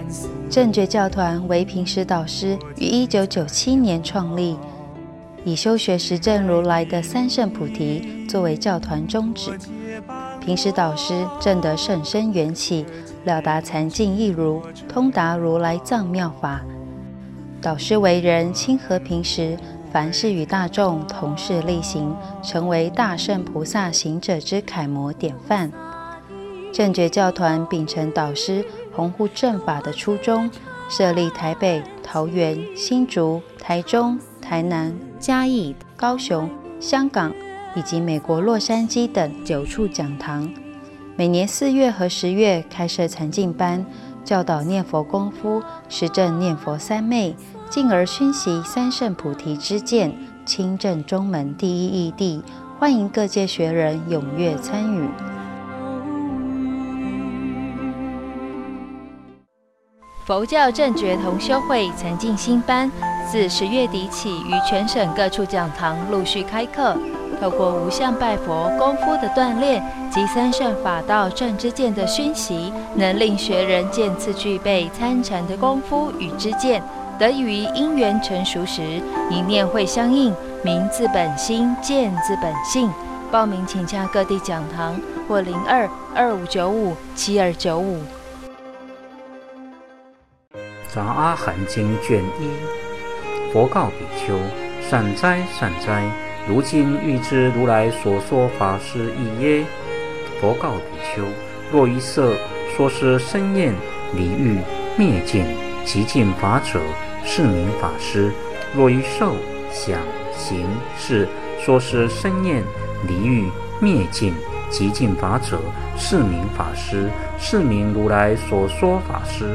正觉教团为平时导师于1997年创立，以修学实证如来的三圣菩提作为教团宗旨。平时导师证得甚深缘起，了达禅境义如，通达如来藏妙法。导师为人亲和平时，凡事与大众同事力行，成为大圣菩萨行者之楷模典范。正觉教团秉承导师弘护正法的初衷，设立台北、桃园、新竹、台中、台南、嘉义、高雄、香港以及美国洛杉矶等9处讲堂。每年4月和10月开设禅净班，教导念佛功夫，实证念佛三昧，进而熏习三圣菩提之见，亲证中门第一义谛，欢迎各界学人踊跃参与。佛教正觉同修会禅净新班自10月底起，于全省各处讲堂陆续开课，透过无相拜佛功夫的锻炼及三圣法道正知见的熏习，能令学人渐次具备参禅的功夫与知见，得以于因缘成熟时，一念会相应，明自本心，见自本性。报名请洽各地讲堂或02-2595-7295。 杂阿含经卷1，佛告比丘：善哉善哉，如今欲知如来所说法是义耶？佛告比丘：若于色说是身厌离欲灭尽极尽法者，是名法师；若于受想行识说是身厌离欲灭尽极尽法者，是名法师，是名如来所说法师。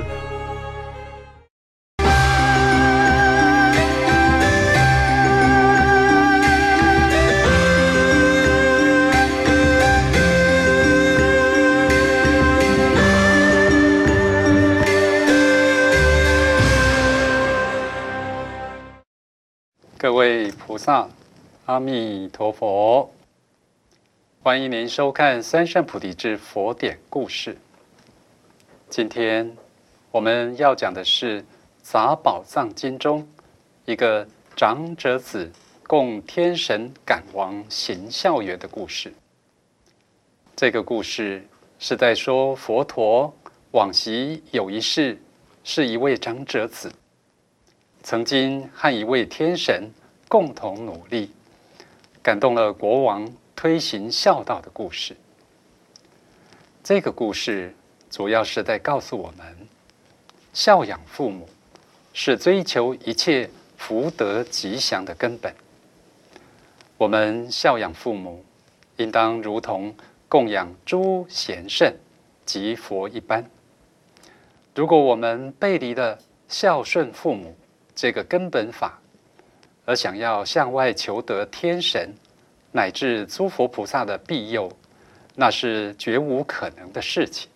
各位菩萨，阿弥陀佛！欢迎您收看《三圣菩提之佛典故事》。今天我们要讲的是《杂宝藏经》中一个长者子供天神感王行孝缘的故事。这个故事是在说佛陀往昔有一世是一位长者子，曾经和一位天神共同努力，感动了国王推行孝道的故事。这个故事主要是在告诉我们，孝养父母是追求一切福德吉祥的根本。我们孝养父母，应当如同供养诸贤圣及佛一般。如果我们背离了孝顺父母这个根本法，而想要向外求得天神乃至诸佛菩萨的庇佑，那是绝无可能的事情。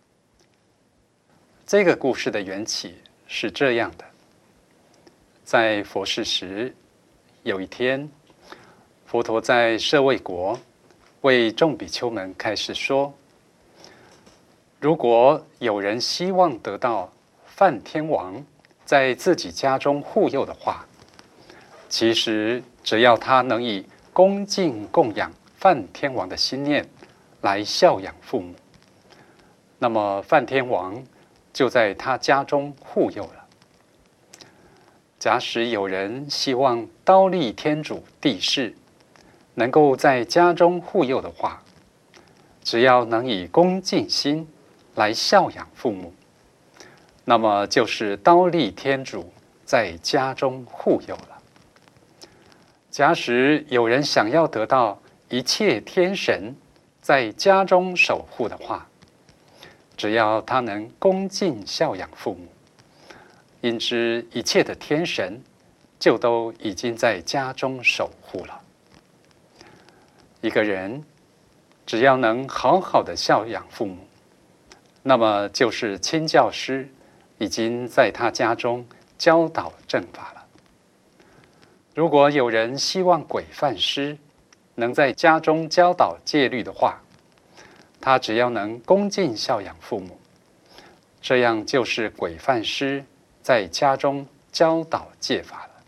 这个故事的缘起是这样的：在佛世时，有一天，佛陀在舍卫国为众比丘们开示说，如果有人希望得到梵天王在自己家中护佑的话，其实只要他能以恭敬供养梵天王的心念来孝养父母，那么梵天王就在他家中护佑了。假使有人希望忉利天主帝释能够在家中护佑的话，只要能以恭敬心来孝养父母，那么就是忉利天主在家中护佑了。假使有人想要得到一切天神在家中守护的话，只要他能恭敬孝养父母，因之一切的天神就都已经在家中守护了。一个人只要能好好的孝养父母，那么就是亲教师已经在他家中教导正法了。如果有人希望轨范师能在家中教导戒律的话，他只要能恭敬孝养父母， 这样就是规范师在家中教导戒法了。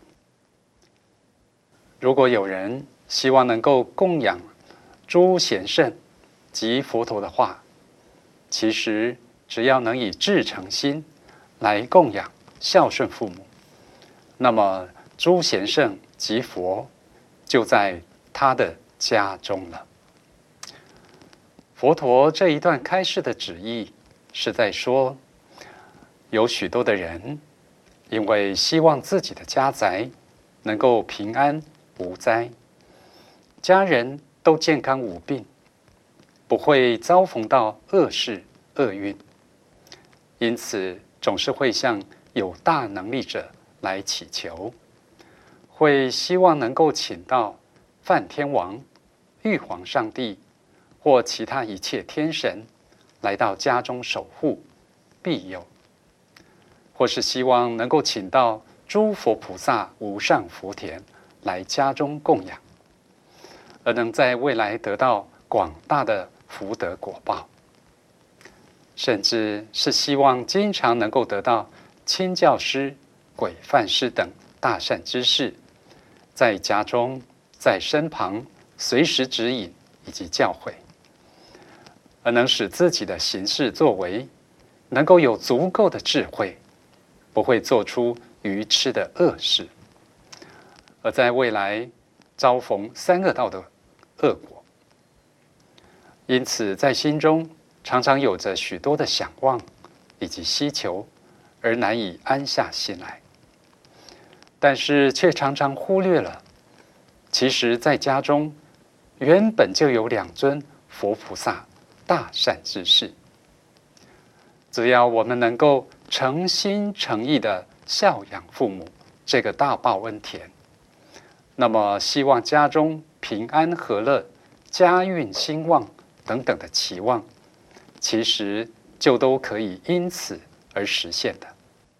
如果有人希望能够供养诸贤圣及佛陀的话，其实只要能以至诚心来供养孝顺父母，那么诸贤圣及佛就在他的家中了。佛陀这一段开示的旨意是在说，有许多的人因为希望自己的家宅能够平安无灾，家人都健康无病，不会遭逢到恶事厄运，因此总是会向有大能力者来祈求，会希望能够请到梵天王、玉皇上帝或其他一切天神来到家中守护庇佑，或是希望能够请到诸佛菩萨、无上福田来家中供养，而能在未来得到广大的福德果报，甚至是希望经常能够得到亲教师、规范师等大善知识，在家中、在身旁随时指引以及教诲，而能使自己的行事作为能够有足够的智慧，不会做出愚痴的恶事，而在未来遭逢三恶道的恶果。因此在心中常常有着许多的想望以及希求，而难以安下心来，但是却常常忽略了，其实在家中原本就有2尊佛菩萨大善之事，只要我们能够诚心诚意的孝养父母这个大报恩田，那么希望家中平安和乐、家运兴旺等等的期望，其实就都可以因此而实现的。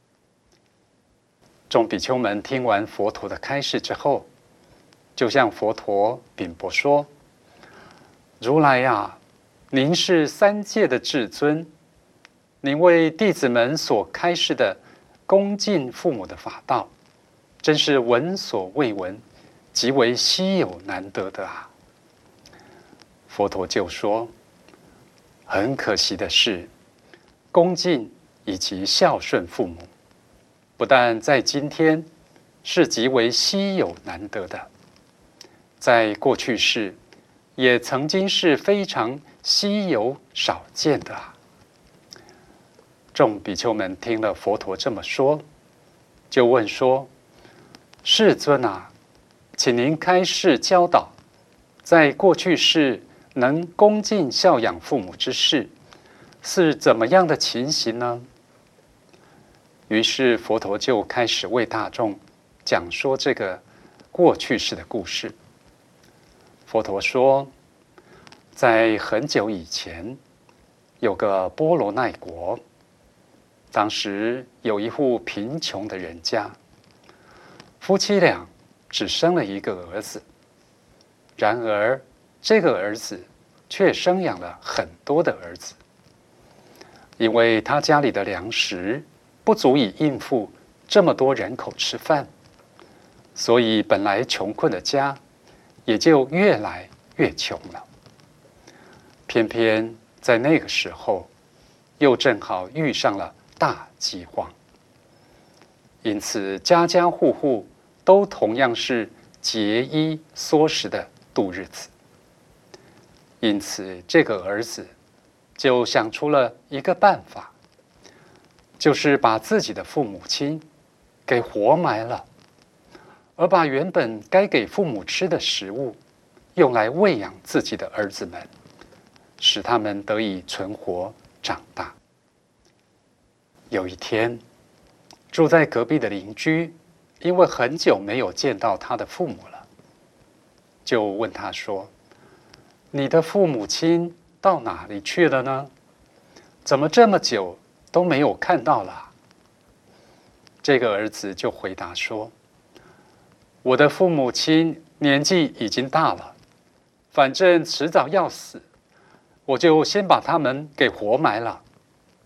众比丘们听完佛陀的开示之后，就向佛陀禀驳说：如来呀，您是3界的至尊，您为弟子们所开示的恭敬父母的法道，真是闻所未闻，极为稀有难得的啊！佛陀就说：很可惜的是，恭敬以及孝顺父母，不但在今天是极为稀有难得的，在过去世也曾经是非常稀有少见的啊！众比丘们听了佛陀这么说，就问说：世尊啊，请您开示教导，在过去世能恭敬孝养父母之事，是怎么样的情形呢？于是佛陀就开始为大众讲说这个过去世的故事。佛陀说，在很久以前，有个波罗奈国，当时有一户贫穷的人家，夫妻俩只生了一个儿子，然而这个儿子却生养了很多的儿子，因为他家里的粮食不足以应付这么多人口吃饭，所以本来穷困的家也就越来越穷了。偏偏在那个时候，又正好遇上了大饥荒，因此家家户户都同样是节衣缩食的度日子。因此这个儿子就想出了一个办法，就是把自己的父母亲给活埋了，而把原本该给父母吃的食物用来喂养自己的儿子们，使他们得以存活长大。有一天，住在隔壁的邻居因为很久没有见到他的父母了，就问他说：你的父母亲到哪里去了呢？怎么这么久都没有看到了？这个儿子就回答说：我的父母亲年纪已经大了，反正迟早要死，我就先把他们给活埋了。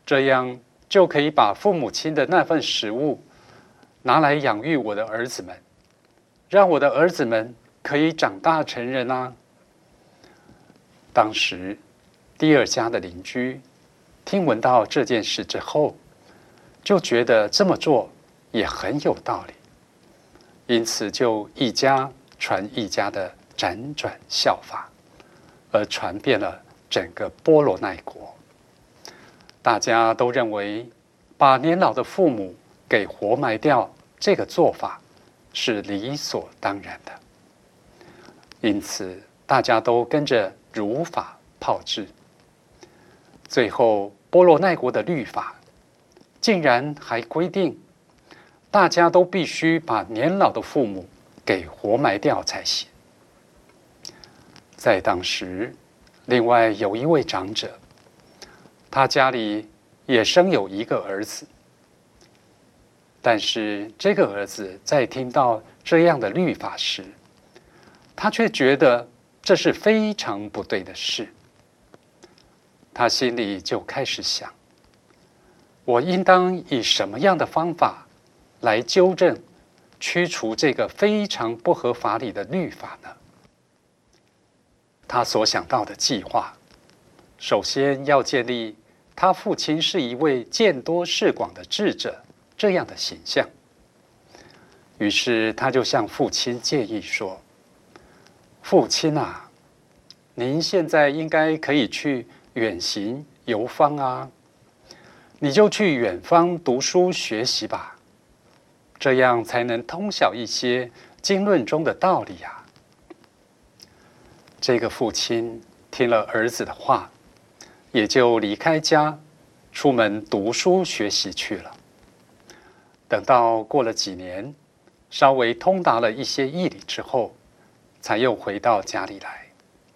这样就可以把父母亲的那份食物拿来养育我的儿子们，让我的儿子们可以长大成人啊。当时第二家的邻居听闻到这件事之后，就觉得这么做也很有道理，因此就一家传一家的辗转效法，而传遍了整个波罗奈国。大家都认为把年老的父母给活埋掉这个做法是理所当然的，因此大家都跟着如法炮制。最后波罗奈国的律法竟然还规定，大家都必须把年老的父母给活埋掉才行。在当时，另外有一位长者，他家里也生有一个儿子，但是这个儿子在听到这样的律法时，他却觉得这是非常不对的事。他心里就开始想，我应当以什么样的方法来纠正、驱除这个非常不合法理的律法呢？他所想到的计划，首先要建立他父亲是一位见多识广的智者这样的形象。于是他就向父亲建议说：“父亲啊，您现在应该可以去远行游方啊，你就去远方读书学习吧，这样才能通晓一些经论中的道理啊。”这个父亲听了儿子的话，也就离开家，出门读书学习去了。等到过了几年，稍微通达了一些义理之后，才又回到家里来。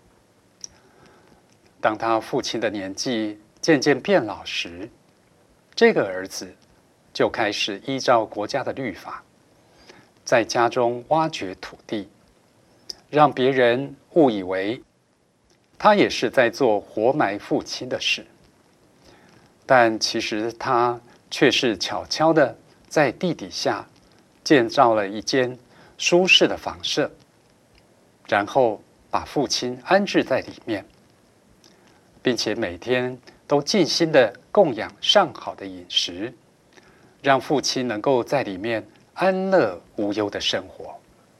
当他父亲的年纪渐渐变老时，这个儿子就开始依照国家的律法，在家中挖掘土地，让别人误以为他也是在做活埋父亲的事，但其实他却是悄悄的在地底下建造了一间舒适的房舍，然后把父亲安置在里面，并且每天都尽心的供养上好的饮食，让父亲能够在里面安乐无忧的生活。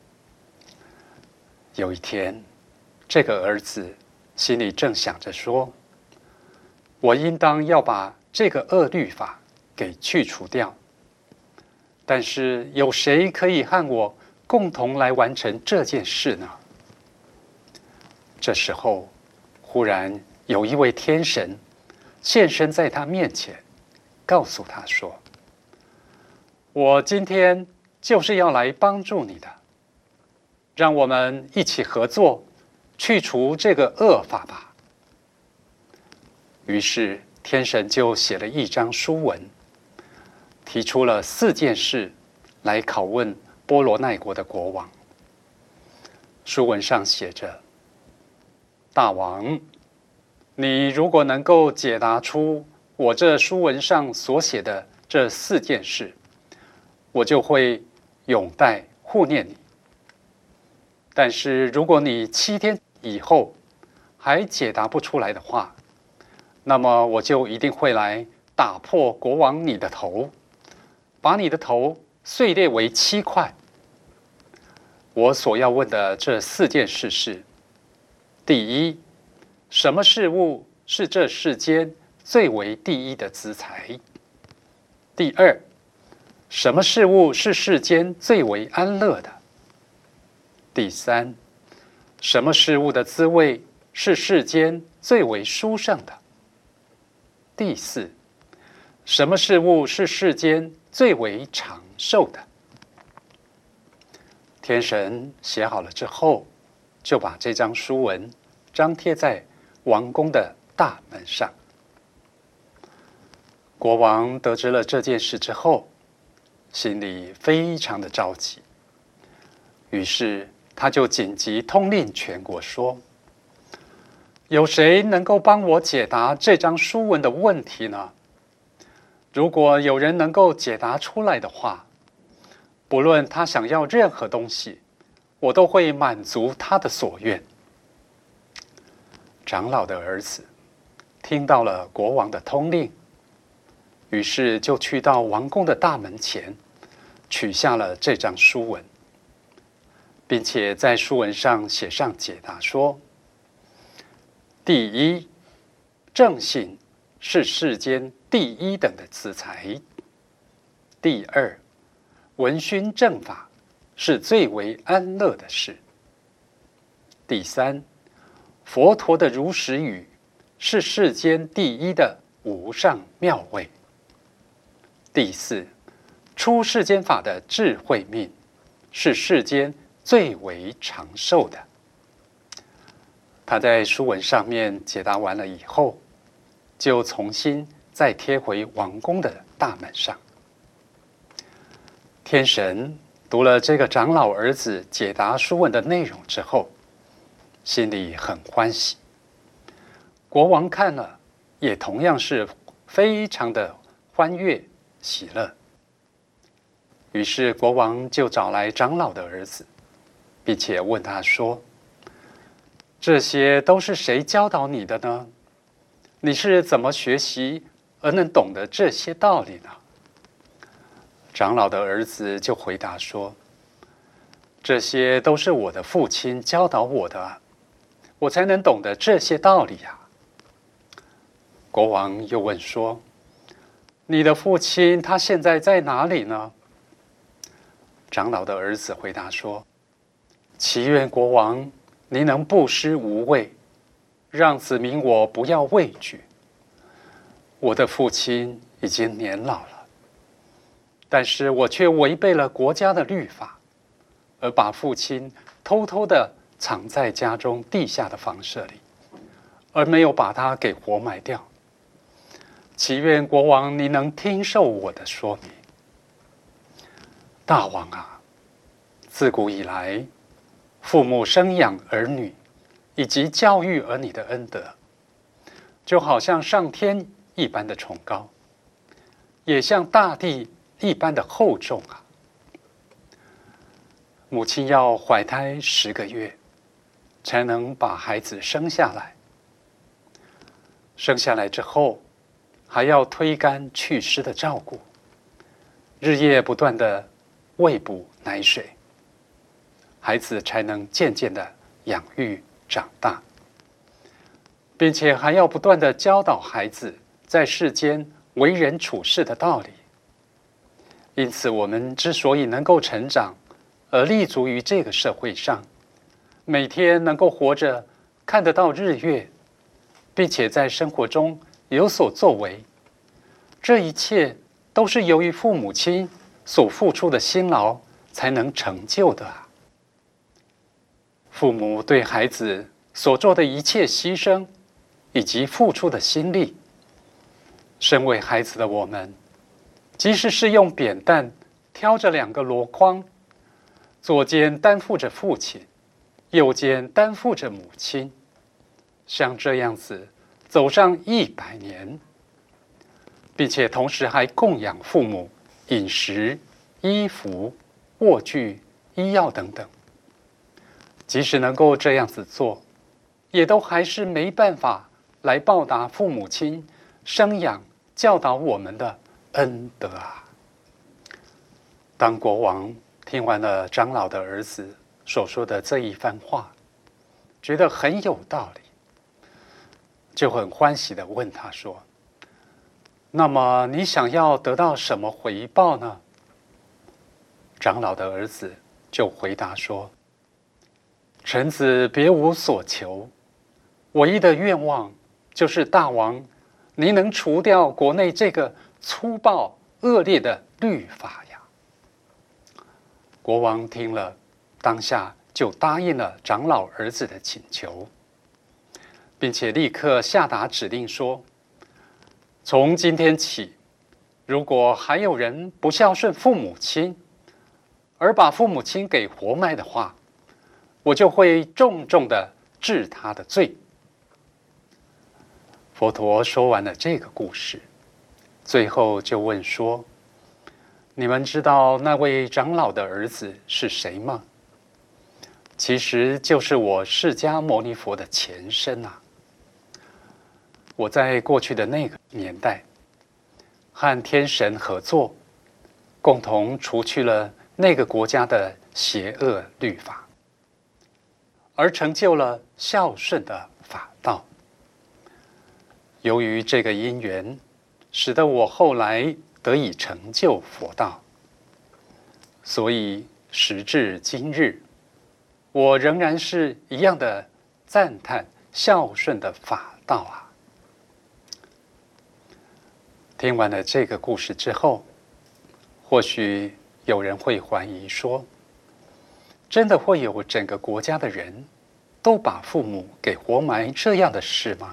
有一天，这个儿子心里正想着说：“我应当要把这个恶律法给去除掉，但是有谁可以和我共同来完成这件事呢？”这时候，忽然有一位天神现身在他面前，告诉他说：“我今天就是要来帮助你的，让我们一起合作，去除这个恶法吧。”于是天神就写了一张书文，提出了4件事来拷问波罗奈国的国王。书文上写着：“大王，你如果能够解答出我这书文上所写的这4件事，我就会永代护念你。但是如果你7天以后还解答不出来的话，那么我就一定会来打破国王你的头，把你的头碎裂为7块。我所要问的这4件事是：第一，什么事物是这世间最为第一的资财？第二，什么事物是世间最为安乐的？第三，什么事物的滋味是世间最为殊胜的？第四，什么事物是世间最为长寿的？”天神写好了之后，就把这张书文张贴在王宫的大门上。国王得知了这件事之后，心里非常的着急，于是他就紧急通令全国说：“有谁能够帮我解答这张书文的问题呢？ 如果有人能够解答出来的话，不论他想要任何东西，我都会满足他的所愿。”长老的儿子听到了国王的通令，于是就去到王宫的大门前，取下了这张书文，并且在书文上写上解答说：“第一，正信是世间第一等的资财；第二，闻熏正法是最为安乐的事；第三，佛陀的如实语是世间第一的无上妙味；第四，出世间法的智慧命是世间最为长寿的。”他在书文上面解答完了以后，就重新再贴回王宫的大门上。天神读了这个长老儿子解答书文的内容之后，心里很欢喜。国王看了，也同样是非常的欢悦喜乐。于是国王就找来长老的儿子，并且问他说：“这些都是谁教导你的呢？你是怎么学习而能懂得这些道理呢？”长老的儿子就回答说：“这些都是我的父亲教导我的，我才能懂得这些道理呀。”国王又问说：“你的父亲他现在在哪里呢？”长老的儿子回答说：“祈愿国王您能布施无畏，让子民我不要畏惧。我的父亲已经年老了，但是我却违背了国家的律法，而把父亲偷偷的藏在家中地下的房舍里，而没有把他给活埋掉。祈愿国王你能听受我的说明。大王啊，自古以来，父母生养儿女以及教育儿女的恩德，就好像上天一般的崇高，也像大地一般的厚重啊。母亲要怀胎10个月，才能把孩子生下来。生下来之后，还要推干祛湿的照顾，日夜不断的喂哺奶水，孩子才能渐渐的养育长大，并且还要不断的教导孩子在世间为人处事的道理。因此，我们之所以能够成长，而立足于这个社会上，每天能够活着看得到日月，并且在生活中有所作为，这一切都是由于父母亲所付出的辛劳才能成就的啊。父母对孩子所做的一切牺牲以及付出的心力，身为孩子的我们，即使是用扁担挑着2个箩筐，左肩担负着父亲，右肩担负着母亲，像这样子走上100年，并且同时还供养父母饮食、衣服、卧具、医药等等。即使能够这样子做，也都还是没办法来报答父母亲生养教导我们的恩德啊。当国王听完了长老的儿子所说的这一番话，觉得很有道理，就很欢喜地问他说：“那么你想要得到什么回报呢？”长老的儿子就回答说：“臣子别无所求，唯一的愿望就是大王，您能除掉国内这个粗暴恶劣的律法呀。”国王听了，当下就答应了长老儿子的请求，并且立刻下达指令说：“从今天起，如果还有人不孝顺父母亲，而把父母亲给活埋的话，我就会重重的治他的罪。”佛陀说完了这个故事， 最后就问说：“你们知道那位长老的儿子是谁吗？其实就是我释迦牟尼佛的前身啊！我在过去的那个年代，和天神合作，共同除去了那个国家的邪恶律法，而成就了孝顺的法道。由于这个因缘，使得我后来得以成就佛道，所以时至今日，我仍然是一样的赞叹孝顺的法道啊！”听完了这个故事之后，或许有人会怀疑说：真的会有整个国家的人都把父母给活埋这样的事吗？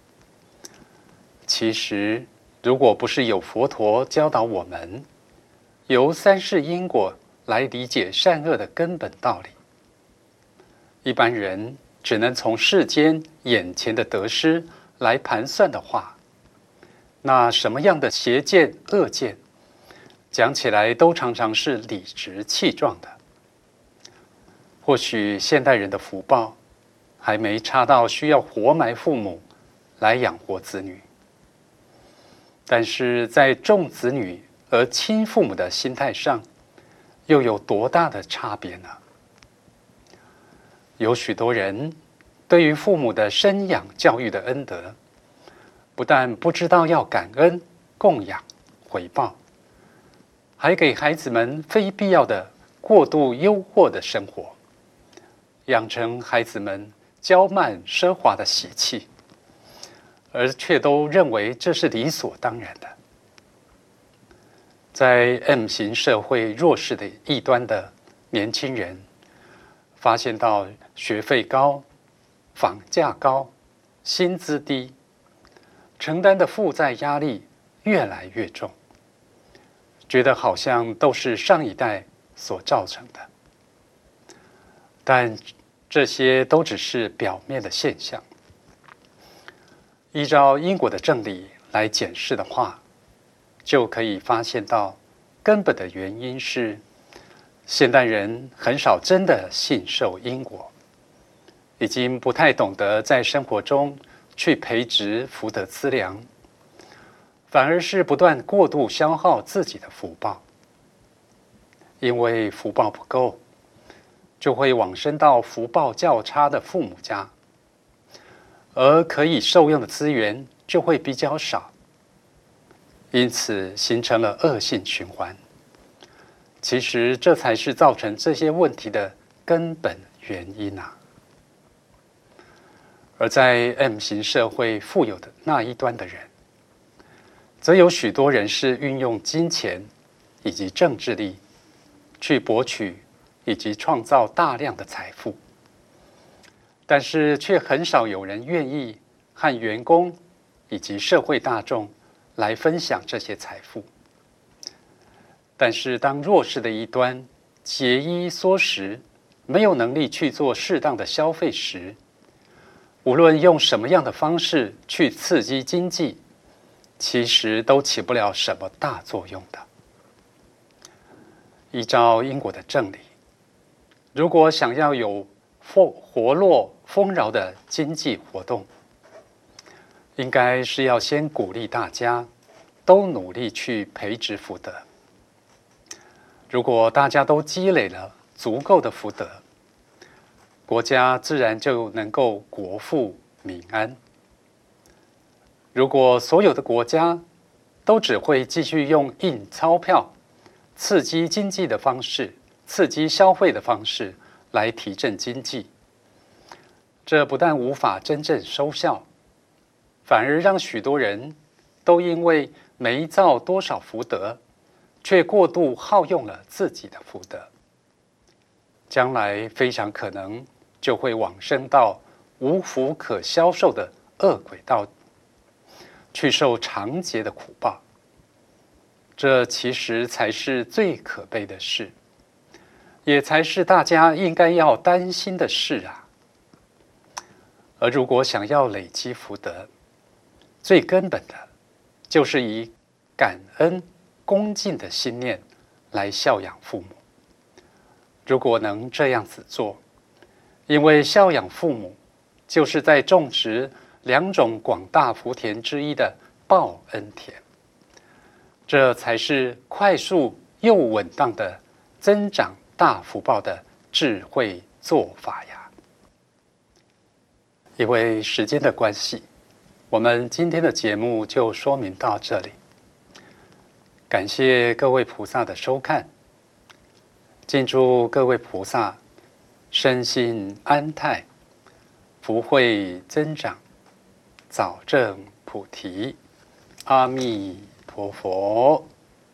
其实，如果不是有佛陀教导我们由三世因果来理解善恶的根本道理，一般人只能从世间眼前的得失来盘算的话，那什么样的邪见恶见，讲起来都常常是理直气壮的。或许现代人的福报还没差到需要活埋父母来养活子女，但是在重子女而轻父母的心态上，又有多大的差别呢？有许多人对于父母的生养教育的恩德，不但不知道要感恩、供养、回报，还给孩子们非必要的过度诱惑的生活，养成孩子们骄慢奢华的习气，而却都认为这是理所当然的。在 M 型社会弱势的异端的年轻人，发现到学费高、房价高、薪资低，承担的负债压力越来越重，觉得好像都是上一代所造成的。但这些都只是表面的现象。依照因果的正理来检视的话，就可以发现到根本的原因是现代人很少真的信受因果，已经不太懂得在生活中去培植福德资粮，反而是不断过度消耗自己的福报。因为福报不够，就会往生到福报较差的父母家，而可以受用的资源就会比较少，因此形成了恶性循环。其实这才是造成这些问题的根本原因啊！而在 M 型社会富有的那一端的人，则有许多人是运用金钱以及政治力去博取以及创造大量的财富，但是却很少有人愿意和员工以及社会大众来分享这些财富。但是当弱势的一端节衣缩食，没有能力去做适当的消费时，无论用什么样的方式去刺激经济，其实都起不了什么大作用的。依照因果的正理，如果想要有活络丰饶的经济活动，应该是要先鼓励大家都努力去培植福德。如果大家都积累了足够的福德，国家自然就能够国富民安。如果所有的国家都只会继续用印钞票、刺激经济的方式、刺激消费的方式来提振经济，这不但无法真正收效，反而让许多人都因为没造多少福德，却过度耗用了自己的福德，将来非常可能就会往生到无福可消受的恶鬼道，去受长劫的苦报。这其实才是最可悲的事，也才是大家应该要担心的事啊。而如果想要累积福德，最根本的就是以感恩、恭敬的心念来孝养父母。如果能这样子做，因为孝养父母就是在种植2种广大福田之一的报恩田，这才是快速又稳当的增长大福报的智慧做法呀。因为时间的关系，我们今天的节目就说明到这里。感谢各位菩萨的收看，敬祝各位菩萨身心安泰，福慧增长，早证菩提。阿弥陀佛。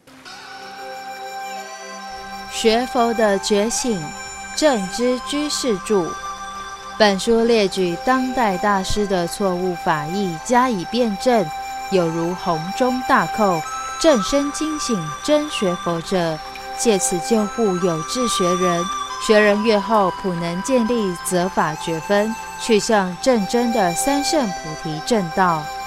学佛的觉醒，正知居士著。本书列举当代大师的错误法义加以辩证，有如洪钟大扣，正身惊醒真学佛者，借此救护有志学人。学人越后，普能建立责法觉分，去向正真的三圣菩提正道。